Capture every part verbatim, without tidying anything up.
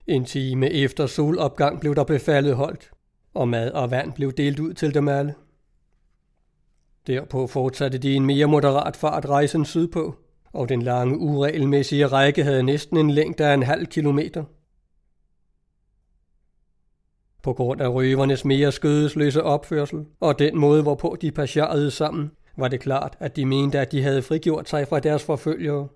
En time efter solopgang blev der befaldet holdt, og mad og vand blev delt ud til dem alle. Derpå fortsatte de en mere moderat fart rejsen sydpå, og den lange uregelmæssige række havde næsten en længde af en halv kilometer. På grund af røvernes mere skødesløse opførsel og den måde, hvorpå de passerede sammen, var det klart, at de mente, at de havde frigjort sig fra deres forfølgere.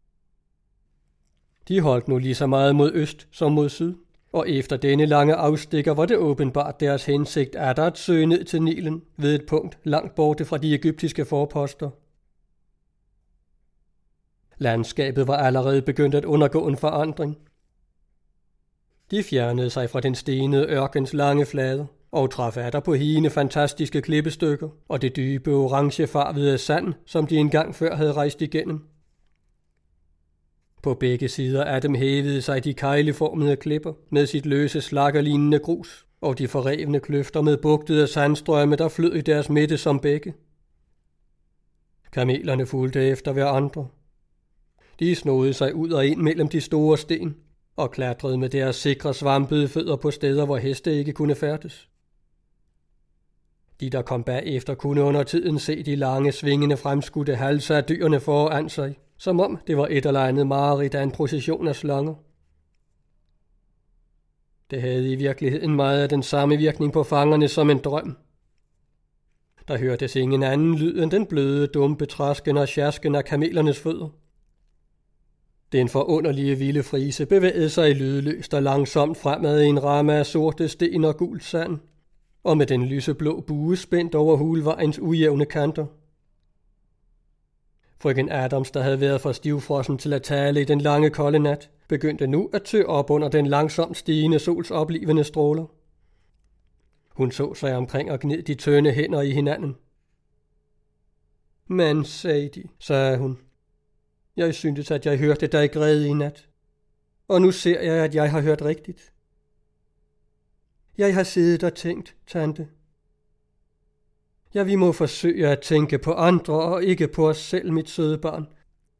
De holdt nu lige så meget mod øst som mod syd, og efter denne lange afstikker var det åbenbart deres hensigt at at søge ned til Nilen ved et punkt langt borte fra de egyptiske forposter. Landskabet var allerede begyndt at undergå en forandring. De fjernede sig fra den stenede ørkens lange flade og traf atter på hine fantastiske klippestykker og det dybe orangefarvede sand, som de engang før havde rejst igennem. På begge sider af dem hævede sig de kejleformede klipper med sit løse slakkerlignende grus og de forrevne kløfter med bugtede sandstrømme, der flød i deres midte som bække. Kamelerne fulgte efter hverandre. De snodede sig ud og ind mellem de store sten og klatrede med deres sikre svampede fødder på steder, hvor heste ikke kunne færdes. De, der kom bagefter, kunne under tiden se de lange, svingende fremskudte halse af dyrene foran sig, som om det var et eller andet mareridt af en procession af slanger. Det havde i virkeligheden meget af den samme virkning på fangerne som en drøm. Der hørtes ingen anden lyd end den bløde, dumpe trasken og sjasken af kamelernes fødder. Den forunderlige vilde frise bevægede sig lydløst og langsomt fremad i en ramme af sorte sten og gult sand, og med den lyseblå bue spændt over hulvejens ujævne kanter. Frøken Adams, der havde været for stivfrossen til at tale i den lange kolde nat, begyndte nu at tø op under den langsomt stigende sols oplivende stråler. Hun så sig omkring og gned de tynde hænder i hinanden. Men, sagde de, sagde hun, jeg syntes, at jeg hørte dig græde i nat, og nu ser jeg, at jeg har hørt rigtigt. Jeg har siddet og tænkt, tante. Ja, vi må forsøge at tænke på andre og ikke på os selv, mit søde barn.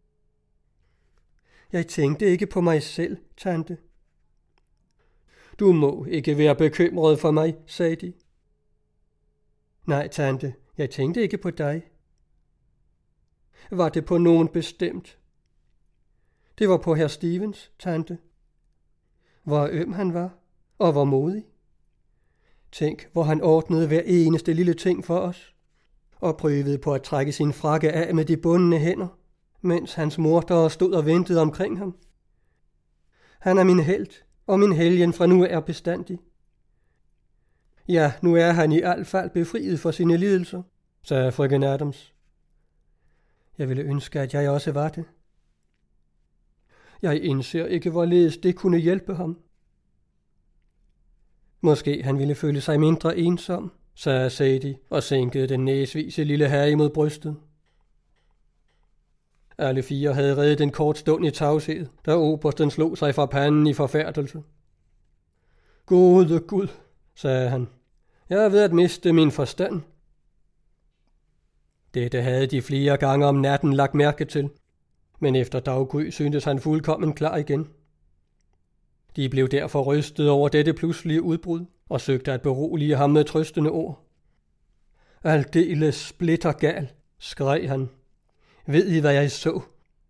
Jeg tænkte ikke på mig selv, tante. Du må ikke være bekymret for mig, sagde de. Nej, tante, jeg tænkte ikke på dig. Var det på nogen bestemt? Det var på herr Stevens, tante. Hvor øm han var, og hvor modig. Tænk, hvor han ordnede hver eneste lille ting for os, og prøvede på at trække sin frakke af med de bundne hænder, mens hans mordere stod og ventede omkring ham. Han er min helt, og min helgen fra nu er bestandig. Ja, nu er han i alt fald befriet for sine lidelser, sagde frøken Adams. Jeg ville ønske, at jeg også var det. Jeg indser ikke, hvorledes det kunne hjælpe ham. Måske han ville føle sig mindre ensom, sagde Sadie og sænkede den næsvise lille herre imod brystet. Alle fire havde reddet en kort stund i tavshed, da obersten slog sig fra panden i forfærdelse. Gode Gud, sagde han, jeg er ved at miste min forstand. Dette havde de flere gange om natten lagt mærke til, men efter daggry syntes han fuldkommen klar igen. De blev derfor rystet over dette pludselige udbrud og søgte at berolige ham med trøstende ord. Aldeles splitter gal, skreg han. Ved I, hvad jeg så?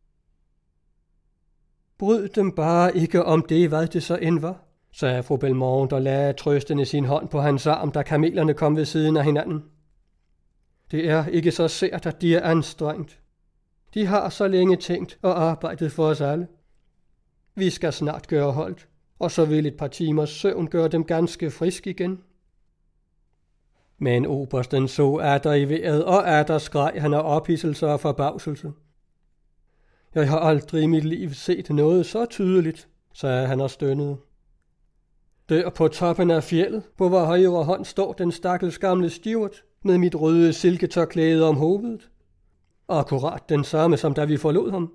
Bryd dem bare ikke om det, hvad det så end var, sagde fru Belmont og lagde trøstende sin hånd på hans arm, da kamelerne kom ved siden af hinanden. Det er ikke så sært, at de er anstrengt. De har så længe tænkt og arbejdet for os alle. Vi skal snart gøre holdt, og så vil et par timers søvn gøre dem ganske frisk igen. Men obersten så atter i vejret, og atter skreg han af ophidselse og forbavselse. Jeg har aldrig i mit liv set noget så tydeligt, sagde han og stønnede. Der på toppen af fjeldet, på vor højre hånd, står den stakkels gamle Stewart med mit røde silketørklæde om hovedet. Akkurat den samme, som da vi forlod ham.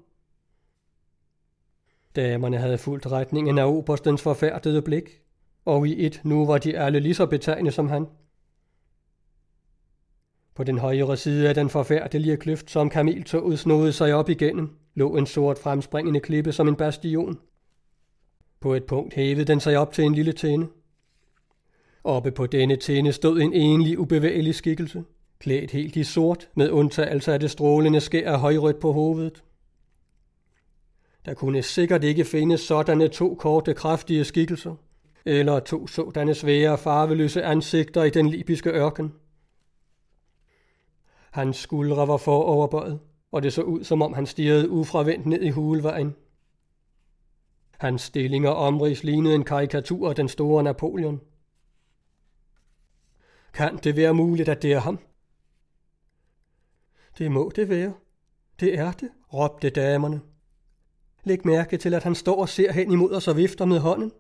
Damerne havde fulgt retningen af oberstens forfærdede blik, og i et nu var de alle lige så betagne som han. På den højre side af den forfærdelige kløft, som kameltoget snodede sig op igennem, lå en sort fremspringende klippe som en bastion. På et punkt hævede den sig op til en lille tinde. Oppe på denne tinde stod en enlig ubevægelig skikkelse, klædt helt i sort, med undtagelse af det strålende skær af højrødt på hovedet. Der kunne sikkert ikke findes sådanne to korte, kraftige skikkelser, eller to sådanne svære, farveløse ansigter i den libyske ørken. Hans skuldre var foroverbøjet, og det så ud, som om han stirrede ufravendt ned i hulvejen. Hans stilling og omrids lignede en karikatur af den store Napoleon. Kan det være muligt, at det er ham? Det må det være. Det er det, råbte damerne. Læg mærke til, at han står og ser hen imod os og vifter med hånden.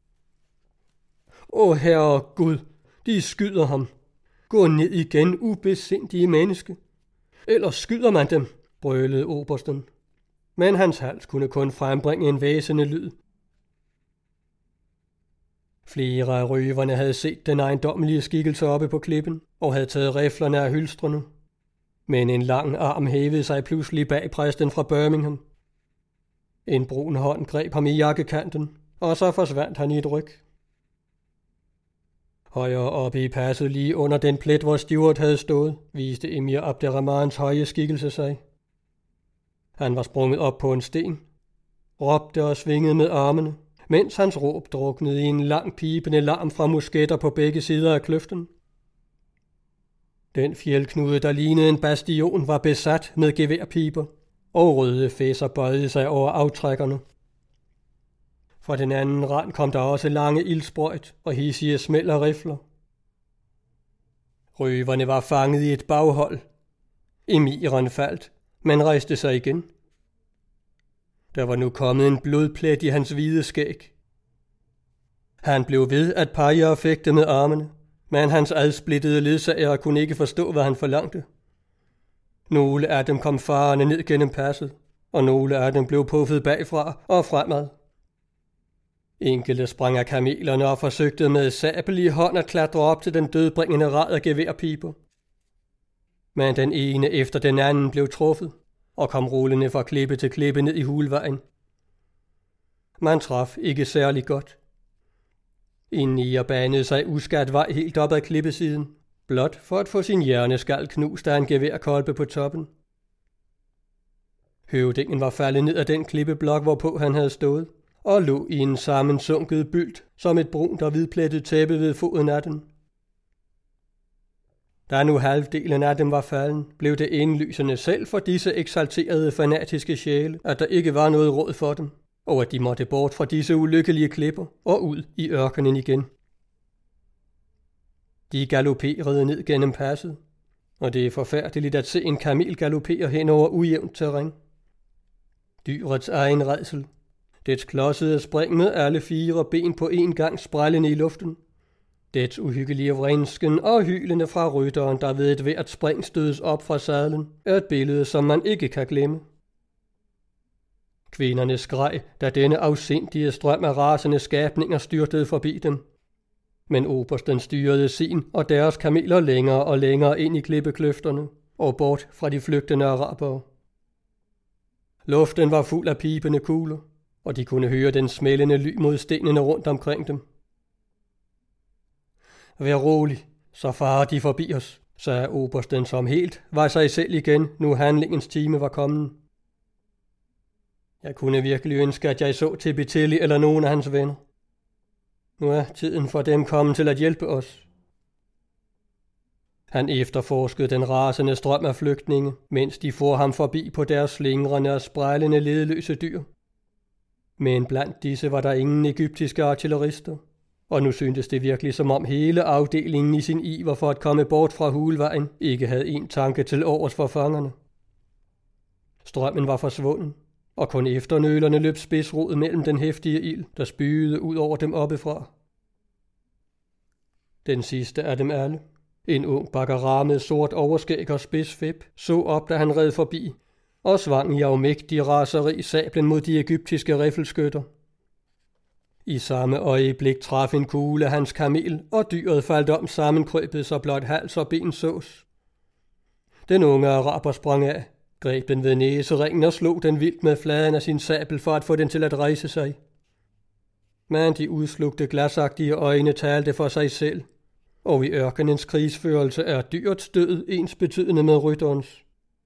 Åh, herre Gud, de skyder ham. Gå ned igen, ubesindige menneske. Ellers skyder man dem, brølede obersten. Men hans hals kunne kun frembringe en væsende lyd. Flere af røverne havde set den ejendommelige skikkelse oppe på klippen og havde taget riflerne af hylstrene. Men en lang arm hævede sig pludselig bag præsten fra Birmingham. En brun hånd greb ham i jakkekanten, og så forsvandt han i et ryg. Højere oppe i passet, lige under den plet, hvor Stuart havde stået, viste Emir Abderrahmans høje skikkelse sig. Han var sprunget op på en sten, råbte og svingede med armene, mens hans råb druknede i en lang pibende larm fra musketter på begge sider af kløften. Den fjeldknude, der lignede en bastion, var besat med geværpiber, og røde fæsser bøjede sig over aftrækkerne. Fra den anden rand kom der også lange ildsprøjt og hidsige smæld af rifler. Røverne var fanget i et baghold. Emiren faldt, men rejste sig igen. Der var nu kommet en blodplet i hans hvide skæg. Han blev ved at pege og fægte med armene, men hans adsplittede ledsager kunne ikke forstå, hvad han forlangte. Nogle af dem kom farende ned gennem passet, og nogle af dem blev puffet bagfra og fremad. Enkelte sprang af kamelerne og forsøgte med sabel i hånd at klatre op til den dødbringende rad af geværpiber. Men den ene efter den anden blev truffet og kom rullende fra klippe til klippe ned i hulvejen. Man traf ikke særlig godt. En nier banede sig uskat vej helt op ad klippesiden, blot for at få sin hjerneskal knust af en geværkolbe på toppen. Høvdingen var faldet ned af den klippeblok, hvorpå han havde stået, og lå i en sammensunket bylt som et brunt og hvidplettet tæppe ved foden af den. Da nu halvdelen af dem var falden, blev det indlysende selv for disse eksalterede fanatiske sjæle, at der ikke var noget råd for dem, og at de måtte bort fra disse ulykkelige klipper og ud i ørkenen igen. De galopperede ned gennem passet, og det er forfærdeligt at se en kamel galoppere hen over ujævnt terræn. Dyrets egen rædsel, dets klodsede spring med alle fire ben på en gang sprællende i luften, dets uhyggelige vrinsken og hylende fra rytteren, der ved et hvert spring stødes op fra sadlen, er et billede, som man ikke kan glemme. Kvinderne skreg, da denne afsindige strøm af rasende skabninger styrtede forbi dem. Men obersten styrede sin og deres kameler længere og længere ind i klippekløfterne og bort fra de flygtende arabere. Luften var fuld af pibende kugler, og de kunne høre den smældende ly mod stenene rundt omkring dem. Vær rolig, så farer de forbi os, sagde obersten, som helt var sig selv igen, nu handlingens time var kommet. Jeg kunne virkelig ønske, at jeg så Tibitelli eller nogen af hans venner. Nu er tiden for dem kommet til at hjælpe os. Han efterforskede den rasende strøm af flygtninge, mens de får ham forbi på deres slingrende og sprællende ledløse dyr. Men blandt disse var der ingen egyptiske artillerister, og nu syntes det virkelig, som om hele afdelingen i sin iver for at komme bort fra hulvejen ikke havde en tanke til overs for fangerne. Strømmen var forsvunden, og kun efternølerne løb spidsrodet mellem den heftige ild, der spyede ud over dem oppefra. Den sidste af dem alle, en ung bakkara med sort overskæg og spidsfæb, så op, da han red forbi, og svang i afmægtig raseri sablen mod de egyptiske riffelskytter. I samme øjeblik traf en kugle hans kamel, og dyret faldt om sammenkrøbet, så blot hals og ben sås. Den unge araber sprang af, greb den ved næseringen og slog den vildt med fladen af sin sabel for at få den til at rejse sig. Men de udslugte glasagtige øjne talte for sig selv, og i ørkenens krigsførelse er dyrets død ensbetydende med rytterens.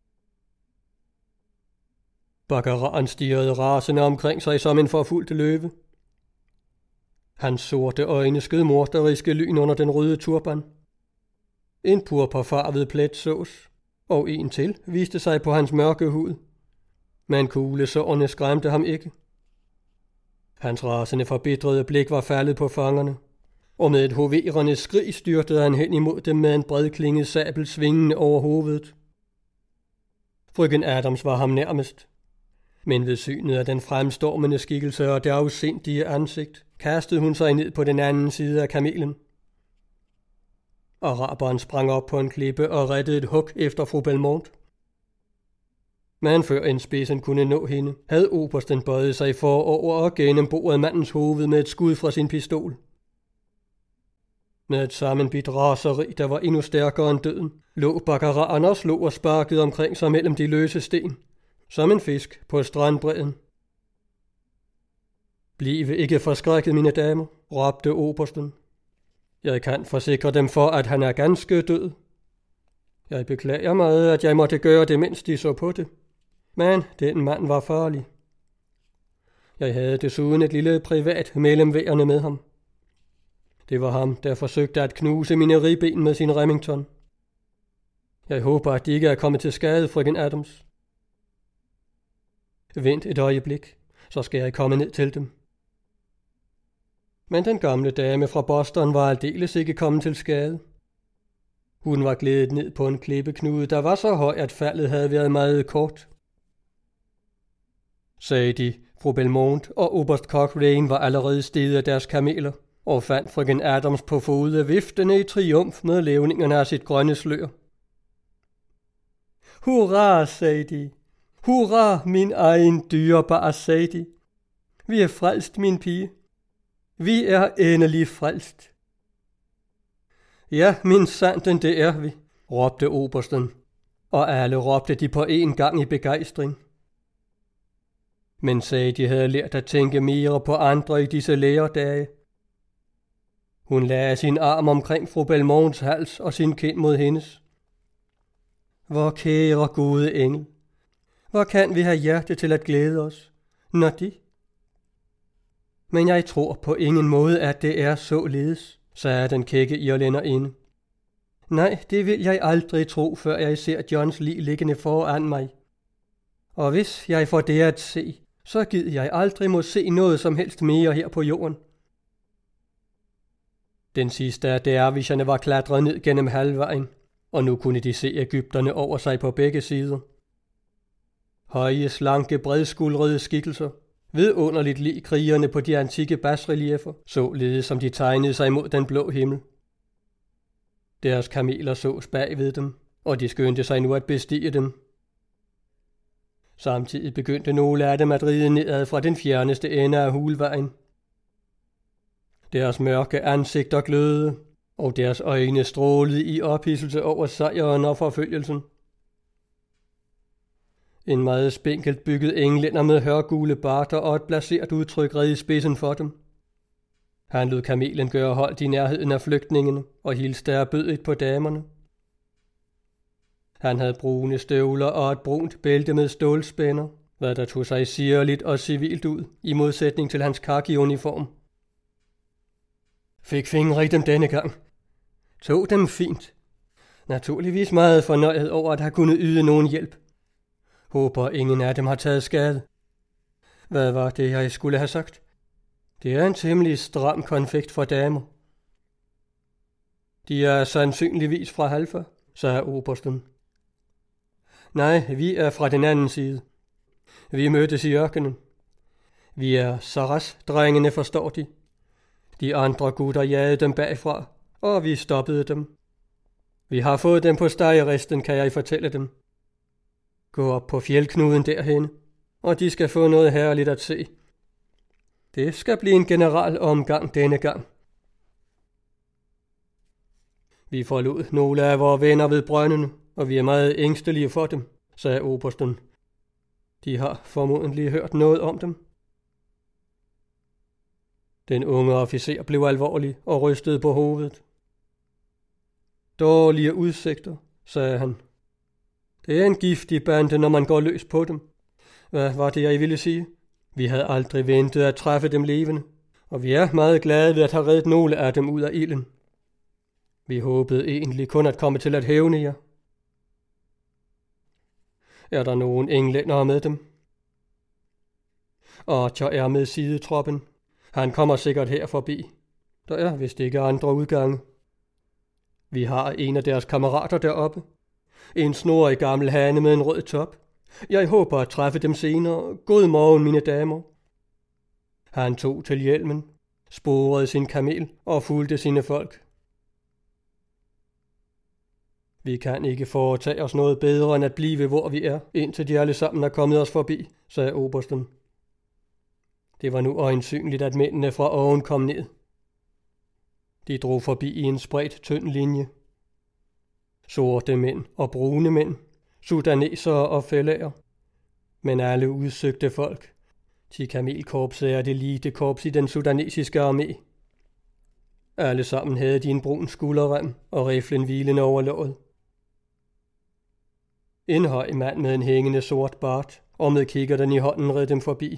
Bakkeraren stirrede rasende omkring sig som en forfulgt løve. Hans sorte øjne skød morderiske lyn under den røde turban. En purpurfarvet plet sås, og en til viste sig på hans mørke hud. Men kuglesårene skræmte ham ikke. Hans rasende forbitrede blik var faldet på fangerne, og med et hoverende skrig styrtede han hen imod dem med en bredklinget sabel svingende over hovedet. Frøken Adams var ham nærmest, men ved synet af den fremstormende skikkelse og det afsindige ansigt, kastede hun sig ned på den anden side af kamelen. Araberen sprang op på en klippe og rettede et hug efter fru Belmont. Men før en spidsen kunne nå hende, havde obersten bøjet sig forover og gennemboret mandens hoved med et skud fra sin pistol. Med et sammenbidt raseri, der var endnu stærkere end døden, lå bakkeraren og slog og sparkede omkring sig mellem de løse sten, som en fisk på strandbredden. Bliv ikke forskrækket, mine damer, råbte obersten. Jeg kan forsikre dem for, at han er ganske død. Jeg beklager meget, at jeg måtte gøre det, mens de så på det. Men den mand var farlig. Jeg havde desuden et lille privat mellemværende med ham. Det var ham, der forsøgte at knuse mine ribben med sin Remington. Jeg håber, at de ikke er kommet til skade, frøken Adams. Vent et øjeblik, så skal jeg komme ned til dem. Men den gamle dame fra Boston var aldeles ikke kommet til skade. Hun var glædet ned på en klippeknude, der var så høj, at faldet havde været meget kort. Sagde de, fru Belmont og oberst Cochrane var allerede steget af deres kameler, og fandt frøken Adams på fode viftende i triumf med levningerne af sit grønne slør. Hurra, sagde de. Hurra, min egen dyrebare, sagde de. Vi er frelst, min pige. Vi er endelig frelst. Ja, min sanden, det er vi, råbte obersten, og alle råbte de på en gang i begejstring. Men sagde, de havde lært at tænke mere på andre i disse lærerdage. Hun lagde sin arm omkring fru Belmonts hals og sin kind mod hendes. Hvor kære gode engel, hvor kan vi have hjerte til at glæde os, når de? Men jeg tror på ingen måde, at det er således, sagde den kække irlænderinde. Nej, det vil jeg aldrig tro, før jeg ser Johns lig liggende foran mig. Og hvis jeg får det at se, så gider jeg aldrig må se noget som helst mere her på jorden. Den sidste af dervisherne var klatret ned gennem halvvejen, og nu kunne de se Egypterne over sig på begge sider. Høje, slanke, bredskuldrede skikkelser, vidunderligt lig krigerne på de antikke basrelieffer, således som de tegnede sig mod den blå himmel. Deres kameler sås bagved dem, og de skyndte sig nu at bestige dem. Samtidig begyndte nogle af dem at ride nedad fra den fjerneste ende af hulvejen. Deres mørke ansigter glødede, og deres øjne strålede i ophidselse over sejren og forfølgelsen. En meget spinkelt bygget englænder med hørgule barter og et blaseret udtryk red i spidsen for dem. Han lod kamelen gøre holdt i nærheden af flygtningene og hilste erbødigt på damerne. Han havde brune støvler og et brunt bælte med stålspænder, hvad der tog sig sirligt og civilt ud, i modsætning til hans khaki-uniform. Fik fingre i dem denne gang. Tog dem fint. Naturligvis meget fornøjet over at have kunnet yde nogen hjælp. Håber ingen af dem har taget skade. Hvad var det, jeg skulle have sagt? Det er en temmelig stram konfekt for damer. De er sandsynligvis fra Halfa, sagde obersten. Nej, vi er fra den anden side. Vi mødtes i ørkenen. Vi er Saras-drengene, forstår de. De andre gutter jagede dem bagfra, og vi stoppede dem. Vi har fået dem på stegeresten, kan jeg fortælle dem. Gå op på fjeldknuden derhenne, og de skal få noget herligt at se. Det skal blive en general omgang denne gang. Vi forlod nogle af vores venner ved brøndene, og vi er meget ængstelige for dem, sagde obersten. De har formodentlig hørt noget om dem. Den unge officer blev alvorlig og rystede på hovedet. Dårlige udsigter, sagde han. Det er en giftig bande, når man går løs på dem. Hvad var det, jeg ville sige? Vi havde aldrig ventet at træffe dem levende, og vi er meget glade ved at have reddet nogle af dem ud af ilden. Vi håbede egentlig kun at komme til at hævne jer. Er der nogen englændere med dem? Archer er med sidetroppen. Han kommer sikkert her forbi. Der er vist ikke andre udgange. Vi har en af deres kammerater deroppe. En snorig gammel hane med en rød top. Jeg håber at træffe dem senere. God morgen, mine damer. Han tog til hjelmen, sporede sin kamel og fulgte sine folk. Vi kan ikke foretage os noget bedre end at blive, hvor vi er, indtil de alle sammen er kommet os forbi, sagde obersten. Det var nu øjensynligt, at mændene fra oven kom ned. De drog forbi i en spredt tynd linje. Sorte mænd og brune mænd, sudanesere og fællager, men alle udsøgte folk. De kamelkorpset er det elitekorps i den sudanesiske armé. Alle sammen havde de en brun skulderrem og riflen hvilende over låret. En høj mand med en hængende sort bart og med kikkerten i hånden red dem forbi.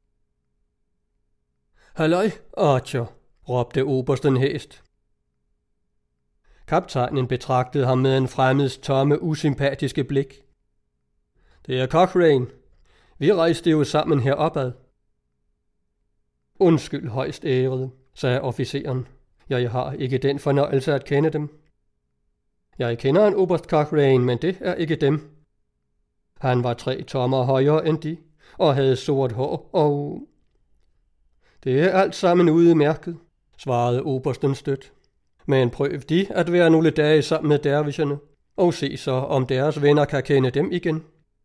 Halløj, Archer, råbte obersten hæst. Kaptajnen betragtede ham med en fremmeds tomme, usympatiske blik. Det er Cochrane. Vi rejste jo sammen heropad. Undskyld, højst ærede, sagde officeren. Jeg har ikke den fornøjelse at kende dem. Jeg kender en oberst Cochrane, men det er ikke dem. Han var tre tommer højere end de, og havde sort hår, og... Det er alt sammen udmærket, svarede obersten stødt. Men prøv de at være nogle dage sammen med dervisherne, og se så, om deres venner kan kende dem igen.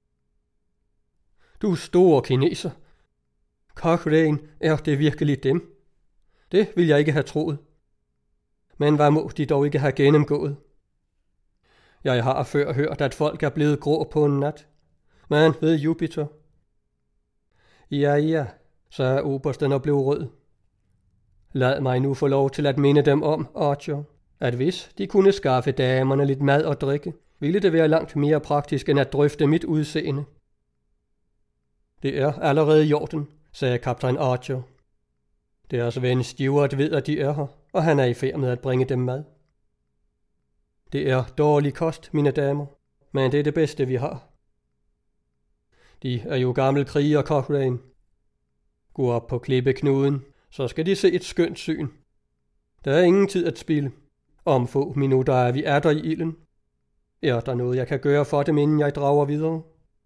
Du store kineser. Cochrane, er det virkelig dem? Det vil jeg ikke have troet. Men hvad må de dog ikke have gennemgået? Jeg har før hørt, at folk er blevet grå på en nat. Men ved Jupiter. Ja, ja, sagde obersten og blev rød. Lad mig nu få lov til at minde dem om, Archer, at hvis de kunne skaffe damerne lidt mad og drikke, ville det være langt mere praktisk end at drøfte mit udseende. Det er allerede i orden, sagde kaptajn Archer. Deres ven Stewart ved, at de er her, og han er i færd med at bringe dem mad. Det er dårlig kost, mine damer, men det er det bedste, vi har. De er jo gammel kriger, Cochrane. Gå op på klippeknuden, så skal de se et skønt syn. Der er ingen tid at spilde. Om få minutter er vi er der i ilden. Er der noget, jeg kan gøre for dem, inden jeg drager videre?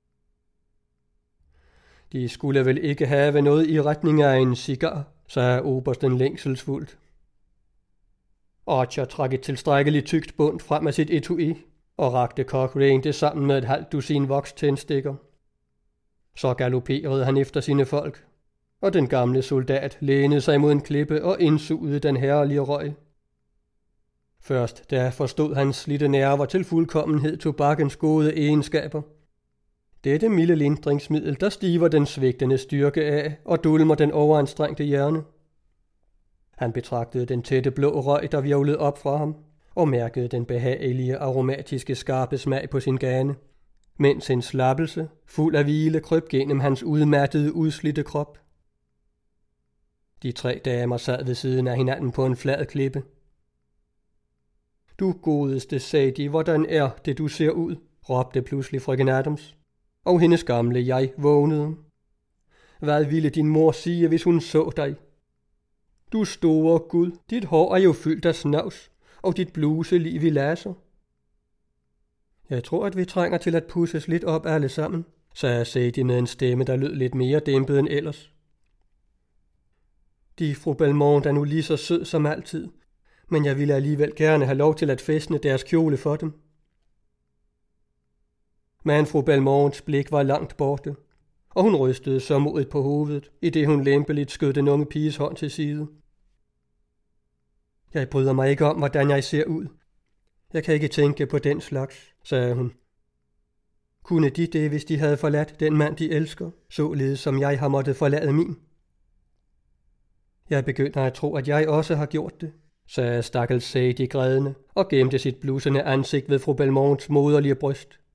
De skulle vel ikke have noget i retning af en cigar, sagde obersten længselsfuldt. Archer trak et tilstrækkeligt tykt bund frem af sit etui og rakte Cochrane det sammen med et halvt dusin vokstændstikker. Så galopperede han efter sine folk, og den gamle soldat lænede sig mod en klippe og indsugede den herlige røg. Først da forstod hans slidte nerver til fuldkommenhed tobakkens gode egenskaber. Dette milde lindringsmiddel, der stiver den svigtende styrke af og dulmer den overanstrengte hjerne. Han betragtede den tætte blå røg, der hvirvlede op fra ham, og mærkede den behagelige, aromatiske, skarpe smag på sin gane, mens en slappelse, fuld af hvile, krøb gennem hans udmattede, udslidte krop. De tre damer sad ved siden af hinanden på en flad klippe. Du godeste, sagde de, hvordan er det, du ser ud, råbte pludselig frøken Adams, og hendes gamle jeg vågnede. Hvad ville din mor sige, hvis hun så dig? Du store Gud, dit hår er jo fyldt af snavs, og dit bluse liv i laser. Jeg tror, at vi trænger til at pusses lidt op alle sammen, sagde Sadie med en stemme, der lød lidt mere dæmpet end ellers. De fru Belmont er nu lige så sød som altid, men jeg ville alligevel gerne have lov til at fæstne deres kjole for dem. Men fru Belmonts blik var langt borte, og hun rystede så modigt på hovedet, i det hun lempeligt skød den unge piges hånd til side. Jeg bryder mig ikke om, hvordan jeg ser ud. Jeg kan ikke tænke på den slags, sagde hun. Kunne de det, hvis de havde forladt den mand, de elsker, således som jeg har måttet forlade min? Jeg begynder at tro, at jeg også har gjort det, sagde stakkels Sadie grædende og gemte sit blussende ansigt ved fru Belmonts moderlige bryst.